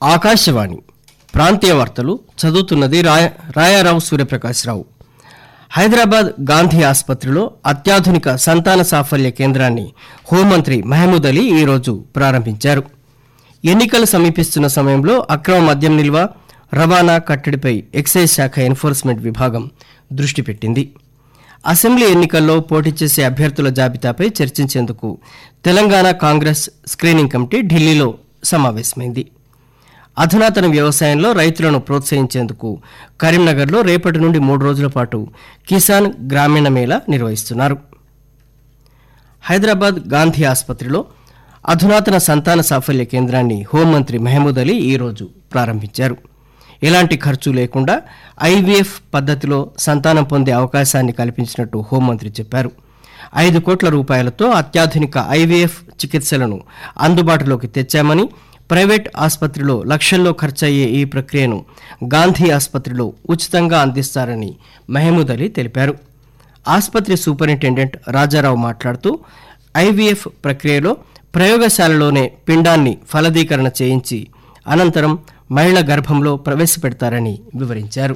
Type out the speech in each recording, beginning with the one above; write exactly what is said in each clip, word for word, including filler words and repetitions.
ఆకాశవాణి ప్రాంతీయ వార్తలు చదువుతున్నది రాయ రాయారావు సూర్యప్రకాశ్రావు. హైదరాబాద్ గాంధీ ఆసుపత్రిలో అత్యాధునిక సంతాన సాఫల్య కేంద్రాన్ని హోంమంత్రి మహమూద్ అలీ ఈరోజు ప్రారంభించారు. ఎన్నికలు సమీపిస్తున్న సమయంలో అక్రమ మద్యం నిల్వ, రవాణా కట్టడిపై ఎక్సైజ్ శాఖ ఎన్ఫోర్స్మెంట్ విభాగం దృష్టి పెట్టింది. అసెంబ్లీ ఎన్నికల్లో పోటీ చేసే అభ్యర్థుల జాబితాపై చర్చించేందుకు తెలంగాణ కాంగ్రెస్ స్క్రీనింగ్ కమిటీ ఢిల్లీలో సమావేశమైంది. అధునాతన వ్యవసాయంలో రైతులను ప్రోత్సహించేందుకు కరీంనగర్లో రేపటి నుండి మూడు రోజుల పాటు కిసాన్ గ్రామీణ మేళా నిర్వహిస్తున్నారు. హైదరాబాద్ గాంధీ ఆసుపత్రిలో అధునాతన సంతాన సాఫల్య కేంద్రాన్ని హోంమంత్రి మహమూద్ అలీ ఈరోజు ప్రారంభించారు. ఎలాంటి ఖర్చు లేకుండా ఐవీఎఫ్ పద్ధతిలో సంతానం పొందే అవకాశాన్ని కల్పించినట్టు హోంమంత్రి చెప్పారు. ఐదు కోట్ల రూపాయలతో అత్యాధునిక ఐవీఎఫ్ చికిత్సలను అందుబాటులోకి తెచ్చామని, ప్రైవేట్ ఆసుపత్రిలో లక్షల్లో ఖర్చయ్యే ఈ ప్రక్రియను గాంధీ ఆసుపత్రిలో ఉచితంగా అందిస్తారని మహమూద్ అలీ తెలిపారు. ఆసుపత్రి సూపరింటెండెంట్ రాజారావు మాట్లాడుతూ ఐవీఎఫ్ ప్రక్రియలో ప్రయోగశాలలోనే పిండాన్ని ఫలదీకరణ చేయించి అనంతరం మహిళ గర్భంలో ప్రవేశపెడతారని వివరించారు.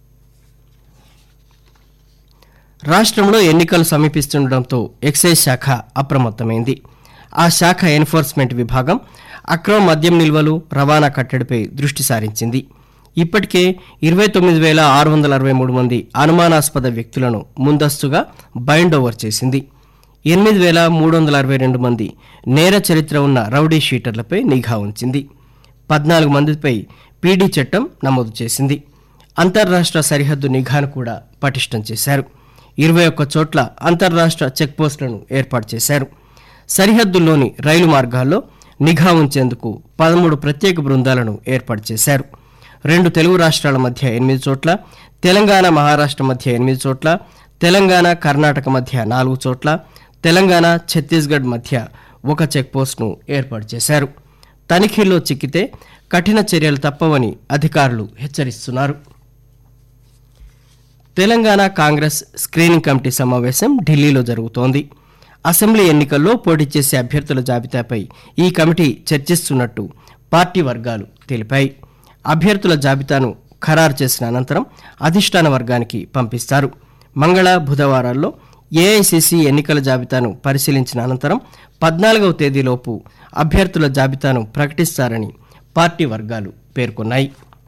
రాష్ట్రంలో ఎన్నికలు సమీపిస్తుండటంతో ఎక్సైజ్ శాఖ అప్రమత్తమైంది. ఆ శాఖ ఎన్ఫోర్స్మెంట్ విభాగం అక్రమ మద్యం నిల్వలు, రవాణా కట్టడిపై దృష్టి సారించింది. ఇప్పటికే ఇరవై తొమ్మిది వేల ఆరు వందల అరవై మూడు మంది అనుమానాస్పద వ్యక్తులను ముందస్తుగా బైండ్ ఓవర్ చేసింది. ఎనిమిది వేల మూడు వందల అరవై రెండు మంది నేర చరిత్ర ఉన్న రౌడీ షీటర్లపై నిఘా ఉంచింది. పద్నాలుగు మందిపై పీడీ చట్టం నమోదు చేసింది. అంతర్రాష్ట్ర సరిహద్దు నిఘాను కూడా పటిష్టం చేశారు. ఇరవై ఒక్క చోట్ల అంతర్రాష్ట్ర చెక్పోస్టులను ఏర్పాటు చేశారు. సరిహద్దుల్లోని రైలు మార్గాల్లో నిఘా ఉంచేందుకు పదమూడు ప్రత్యేక బృందాలను ఏర్పాటు చేశారు. రెండు తెలుగు రాష్ట్రాల మధ్య ఎనిమిది చోట్ల, తెలంగాణ మహారాష్ట్ర మధ్య ఎనిమిది చోట్ల, తెలంగాణ కర్ణాటక మధ్య నాలుగు చోట్ల, తెలంగాణ ఛత్తీస్గఢ్ మధ్య ఒక చెక్పోస్టును ఏర్పాటు చేశారు. తనిఖీల్లో చిక్కితే కఠిన చర్యలు తప్పవని అధికారులు హెచ్చరిస్తున్నారు. తెలంగాణ కాంగ్రెస్ స్క్రీనింగ్ కమిటీ సమావేశం ఢిల్లీలో జరుగుతోంది. అసెంబ్లీ ఎన్నికల్లో పోటీ చేసే అభ్యర్థుల జాబితాపై ఈ కమిటీ చర్చిస్తున్నట్టు పార్టీ వర్గాలు తెలిపాయి. అభ్యర్థుల జాబితాను ఖరారు చేసిన అనంతరం అధిష్టాన వర్గానికి పంపిస్తారు. మంగళ, బుధవారాల్లో ఏఐసిసి ఎన్నికల జాబితాను పరిశీలించిన అనంతరం పద్నాలుగవ తేదీలోపు అభ్యర్థుల జాబితాను ప్రకటిస్తారని పార్టీ వర్గాలు పేర్కొన్నాయి.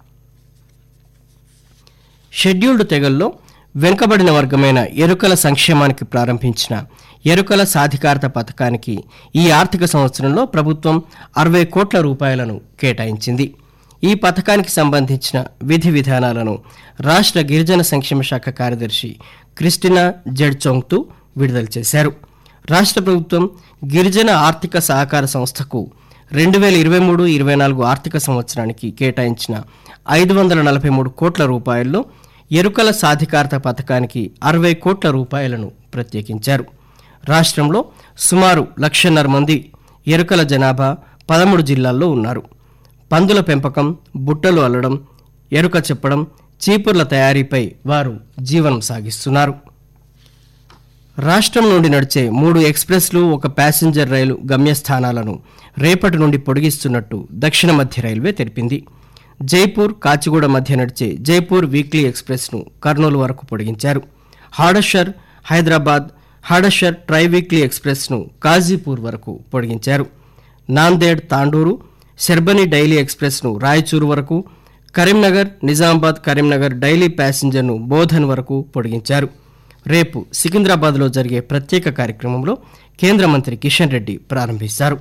షెడ్యూల్డ్ తెగల్లో వెనుకబడిన వర్గమైన ఎరుకల సంక్షేమానికి ప్రారంభించిన ఎరుకల సాధికారత పథకానికి ఈ ఆర్థిక సంవత్సరంలో ప్రభుత్వం అరవై కోట్ల రూపాయలను కేటాయించింది. ఈ పథకానికి సంబంధించిన విధి విధానాలను రాష్ట్ర గిరిజన సంక్షేమ శాఖ కార్యదర్శి క్రిస్టినా జెడ్చోంగ్తూ విడుదల చేశారు. రాష్ట్ర ప్రభుత్వం గిరిజన ఆర్థిక సహకార సంస్థకు రెండు వేల ఇరవై మూడు ఇరవై నాలుగు ఆర్థిక సంవత్సరానికి కేటాయించిన ఐదు వందల నలభై మూడు కోట్ల రూపాయల్లో ఎరుకల సాధికారత పథకానికి అరవై కోట్ల రూపాయలను ప్రత్యేకించారు. రాష్ట్రంలో సుమారు లక్షన్నర మంది ఎరుకల జనాభా పదమూడు జిల్లాల్లో ఉన్నారు. పందుల పెంపకం, బుట్టలు అల్లడం, ఎరుక చెప్పడం, చీపుర్ల తయారీపై వారు జీవనం సాగిస్తున్నారు. రాష్ట్రం నుండి నడిచే మూడు ఎక్స్ప్రెస్లు, ఒక ప్యాసింజర్ రైలు గమ్యస్థానాలను రేపటి నుండి పొడిగిస్తున్నట్టు దక్షిణ మధ్య రైల్వే తెలిపింది. జైపూర్, కాచిగూడ మధ్య నడిచే జైపూర్ వీక్లీ ఎక్స్ప్రెస్ను కర్నూలు వరకు పొడిగించారు. హాడషర్, హైదరాబాద్ హాడషర్ ట్రై వీక్లీ ఎక్స్ప్రెస్ను కాజీపూర్ వరకు పొడిగించారు. నాందేడ్, తాండూరు, శర్బని డైలీ ఎక్స్ప్రెస్ను రాయచూరు వరకు, కరీంనగర్, నిజామాబాద్ కరీంనగర్ డైలీ ప్యాసింజర్ను బోధన్ వరకు పొడిగించారు. రేపు సికింద్రాబాద్లో జరిగే ప్రత్యేక కార్యక్రమంలో కేంద్ర మంత్రి కిషన్ రెడ్డి ప్రారంభిస్తారు.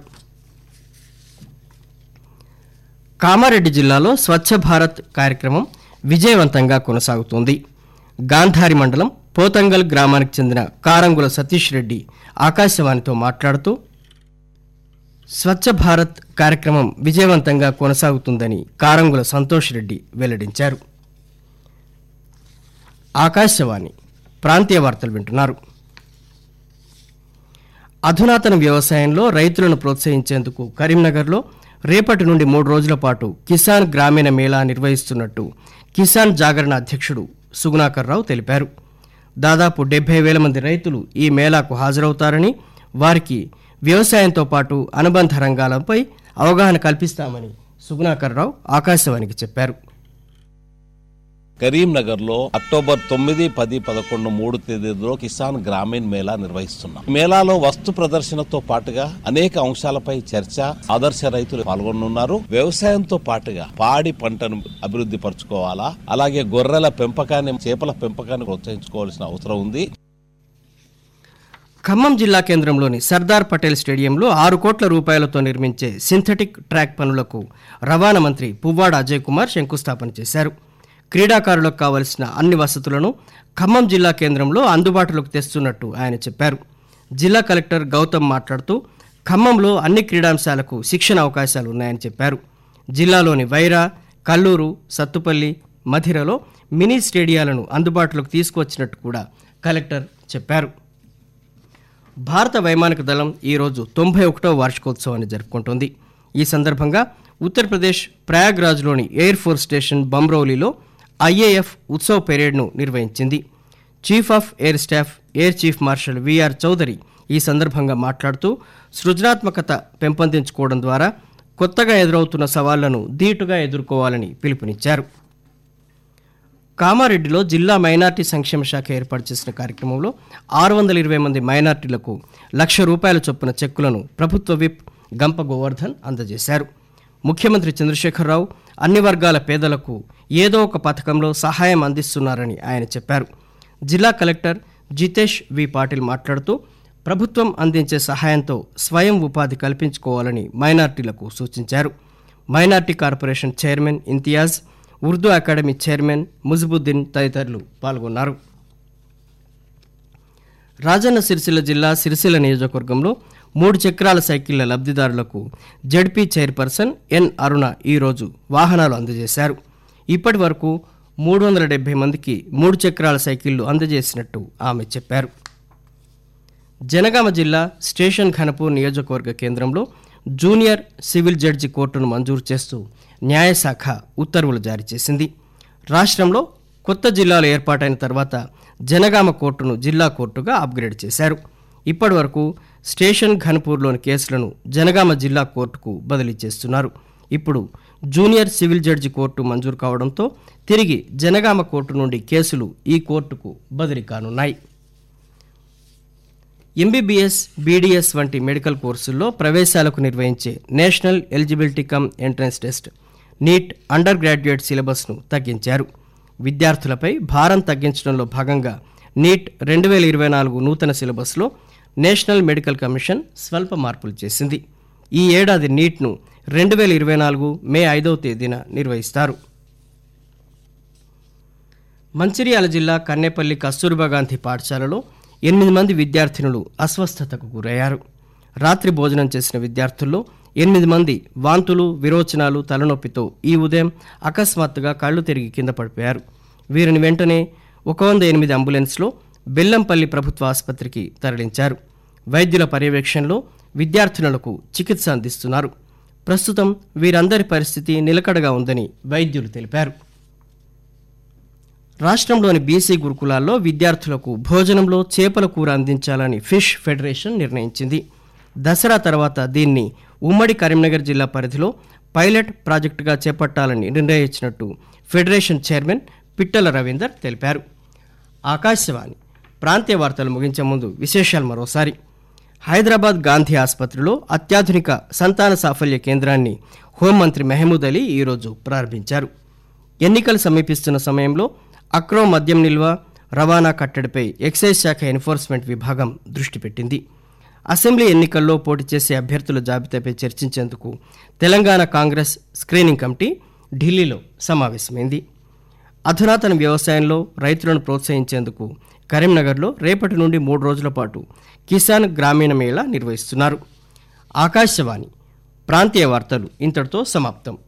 కామారెడ్డి జిల్లాలో స్వచ్ఛ భారత్ కార్యక్రమం విజయవంతంగా కొనసాగుతోంది. గాంధారి మండలం పోతంగల్ గ్రామానికి చెందిన కారంగుల సతీష్ రెడ్డి ఆకాశవాణితో మాట్లాడుతూ స్వచ్ఛ భారత్ కార్యక్రమం విజయవంతంగా కొనసాగుతుందని కారంగుల సంతోష్ రెడ్డి వెల్లడించారు. ఆకాశవాణి ప్రాంతీయ వార్తలు వింటున్నారు. అధునాతన వ్యవసాయంలో రైతులను ప్రోత్సహించేందుకు కరీంనగర్లో రేపటి నుండి మూడు రోజుల పాటు కిసాన్ గ్రామీణ మేళా నిర్వహిస్తున్నట్టు కిసాన్ జాగరణ అధ్యక్షుడు సుగుణాకర్ రావు తెలిపారు. దాదాపు డెబ్బై వేల మంది రైతులు ఈ మేళాకు హాజరవుతారని, వారికి వ్యవసాయంతో పాటు అనుబంధ రంగాలపై అవగాహన కల్పిస్తామని సుగుణాకర్ రావు ఆకాశవాణికి చెప్పారు. కరీంనగర్ లో అక్టోబర్ తొమ్మిది పది పదకొండు మూడు తేదీల్లో కిసాన్ గ్రామీణ్ మేళా నిర్వహిస్తున్నాం. మేళాలో వస్తు ప్రదర్శనతో పాటుగా అనేక అంశాలపై చర్చ, ఆదర్శ రైతులు పాల్గొనున్నారు. వ్యవసాయంతో పాటుగా పాడి పంటను అభివృద్ధి పరచుకోవాలా, అలాగే గొర్రెల పెంపకాన్ని, చేపల పెంపకాన్ని ప్రోత్సహించుకోవాల్సిన అవసరం ఉంది. ఖమ్మం జిల్లా కేంద్రంలోని సర్దార్ పటేల్ స్టేడియంలో ఆరు కోట్ల రూపాయలతో నిర్మించే సింథటిక్ ట్రాక్ పనులకు రవాణా మంత్రి పువ్వాడ అజయ్ కుమార్ శంకుస్థాపన చేశారు. క్రీడాకారులకు కావలసిన అన్ని వసతులను ఖమ్మం జిల్లా కేంద్రంలో అందుబాటులోకి తెస్తున్నట్టు ఆయన చెప్పారు. జిల్లా కలెక్టర్ గౌతమ్ మాట్లాడుతూ ఖమ్మంలో అన్ని క్రీడాంశాలకు శిక్షణ అవకాశాలు ఉన్నాయని చెప్పారు. జిల్లాలోని వైరా, కల్లూరు, సత్తుపల్లి, మధిరలో మినీ స్టేడియాలను అందుబాటులోకి తీసుకువచ్చినట్టు కూడా కలెక్టర్ చెప్పారు. భారత వైమానిక దళం ఈరోజు తొంభై ఒకటవ వార్షికోత్సవాన్ని జరుపుకుంటోంది. ఈ సందర్భంగా ఉత్తరప్రదేశ్ ప్రయాగ్రాజ్లోని ఎయిర్ ఫోర్స్ స్టేషన్ బమ్రౌలీలో ఐఏఎఫ్ ఉత్సవ్ పెరేడ్ను నిర్వహించింది. Chief of air staff air chief marshal VR Chaudhari ఈ సందర్భంగా మాట్లాడుతూ సృజనాత్మకత పెంపొందించుకోవడం ద్వారా కొత్తగా ఎదురవుతున్న సవాళ్లను ధీటుగా ఎదుర్కోవాలని పిలుపునిచ్చారు. కామారెడ్డిలో జిల్లా మైనార్టీ సంక్షేమ శాఖ ఏర్పాటు చేసిన కార్యక్రమంలో ఆరు వందల ఇరవై మంది మైనార్టీలకు లక్ష రూపాయల చొప్పున చెక్కులను ప్రభుత్వ విప్ గంప గోవర్ధన్ అందజేశారు. ముఖ్యమంత్రి చంద్రశేఖరరావు అన్ని వర్గాల పేదలకు ఏదో ఒక పథకంలో సహాయం అందిస్తున్నారని ఆయన చెప్పారు. జిల్లా కలెక్టర్ జితేష్ వి పాటిల్ మాట్లాడుతూ ప్రభుత్వం అందించే సహాయంతో స్వయం ఉపాధి కల్పించుకోవాలని మైనార్టీలకు సూచించారు. Minority corporation chairman Imtiaz, Urdu academy chairman Mujibuddin తదితరులు పాల్గొన్నారు. రాజన్న సిరిసిల్ల జిల్లా సిరిసిల్ల నియోజకవర్గంలో మూడు చక్రాల సైకిళ్ల లబ్ధిదారులకు జడ్పీ చైర్పర్సన్ ఎన్ అరుణ ఈరోజు వాహనాలు అందజేశారు. ఇప్పటి వరకు మూడు వందల డెబ్బై మందికి మూడు చక్రాల సైకిళ్లు అందజేసినట్టు ఆమె చెప్పారు. జనగామ జిల్లా స్టేషన్ ఘనపూర్ నియోజకవర్గ కేంద్రంలో జూనియర్ సివిల్ జడ్జి కోర్టును మంజూరు చేస్తూ న్యాయశాఖ ఉత్తర్వులు జారీ చేసింది. రాష్ట్రంలో కొత్త జిల్లాలు ఏర్పాటైన తర్వాత జనగామ కోర్టును జిల్లా కోర్టుగా అప్గ్రేడ్ చేశారు. ఇప్పటి వరకు స్టేషన్ ఘనపూర్లోని కేసులను జనగామ జిల్లా కోర్టుకు బదిలీ చేస్తున్నారు. ఇప్పుడు జూనియర్ సివిల్ జడ్జి కోర్టు మంజూరు కావడంతో తిరిగి జనగామ కోర్టు నుండి కేసులు ఈ కోర్టుకు బదిలీ కానున్నాయి. ఎంబీబీఎస్, బీడీఎస్ వంటి మెడికల్ కోర్సుల్లో ప్రవేశాలకు నిర్వహించే national eligibility cum entrance test NEET undergraduate సిలబస్ను తగ్గించారు. విద్యార్థులపై భారం తగ్గించడంలో భాగంగా నీట్ రెండు వేల ఇరవై నాలుగు నూతన సిలబస్లో నేషనల్ మెడికల్ కమిషన్ స్వల్ప మార్పులు చేసింది. ఈ ఏడాది నీట్ను రెండు వేల ఇరవై నాలుగు మే ఐదవ తేదీన నిర్వహిస్తారు. మంచిర్యాల జిల్లా కన్నేపల్లి కస్తూర్బా గాంధీ పాఠశాలలో ఎనిమిది మంది విద్యార్థినులు అస్వస్థతకు గురయ్యారు. రాత్రి భోజనం చేసిన విద్యార్థుల్లో ఎనిమిది మంది వాంతులు, విరోచనాలు, తలనొప్పితో ఈ ఉదయం అకస్మాత్తుగా కళ్లు తిరిగి కింద పడిపోయారు. వీరిని వెంటనే ఒక వంద ఎనిమిది అంబులెన్స్లో బెల్లంపల్లి ప్రభుత్వ ఆసుపత్రికి తరలించారు. వైద్యుల పర్యవేక్షణలో విద్యార్థినులకు చికిత్స అందిస్తున్నారు. ప్రస్తుతం వీరందరి పరిస్థితి నిలకడగా ఉందని వైద్యులు తెలిపారు. రాష్ట్రంలోని బీసీ గురుకులాల్లో విద్యార్థులకు భోజనంలో చేపల కూర అందించాలని ఫిష్ ఫెడరేషన్ నిర్ణయించింది. దసరా తర్వాత దీన్ని ఉమ్మడి కరీంనగర్ జిల్లా పరిధిలో పైలట్ ప్రాజెక్టుగా చేపట్టాలని నిర్ణయించినట్టు ఫెడరేషన్ చైర్మన్ పిట్టల రవీందర్ తెలిపారు. ఆకాశవాణి ప్రాంతీయ వార్తలు ముగించే ముందు విశేషాలు మరోసారి. హైదరాబాద్ గాంధీ ఆసుపత్రిలో అత్యాధునిక సంతాన సాఫల్య కేంద్రాన్ని హోంమంత్రి మెహమూద్ అలీ ఈరోజు ప్రారంభించారు. ఎన్నికలు సమీపిస్తున్న సమయంలో అక్రమ మద్యం నిల్వ, రవాణా కట్టడిపై ఎక్సైజ్ శాఖ ఎన్ఫోర్స్మెంట్ విభాగం దృష్టి పెట్టింది. అసెంబ్లీ ఎన్నికల్లో పోటీ చేసే అభ్యర్థుల జాబితాపై చర్చించేందుకు తెలంగాణ కాంగ్రెస్ స్క్రీనింగ్ కమిటీ ఢిల్లీలో సమావేశమైంది. అధునాతన వ్యవసాయంలో రైతులను ప్రోత్సహించేందుకు కరీంనగర్లో రేపటి నుండి మూడు రోజుల పాటు కిసాన్ గ్రామీణ మేళా నిర్వహిస్తున్నారు. ఆకాశవాణి ప్రాంతీయ వార్తలు ఇంతటితో సమాప్తం.